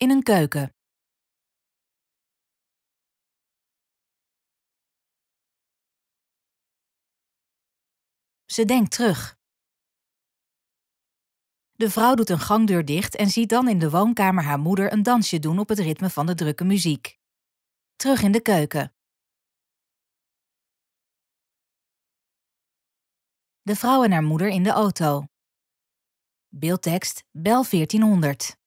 in een keuken. Ze denkt terug. De vrouw doet een gangdeur dicht en ziet dan in de woonkamer haar moeder een dansje doen op het ritme van de drukke muziek. Terug in de keuken. De vrouw en haar moeder in de auto. Beeldtekst: bel 1400.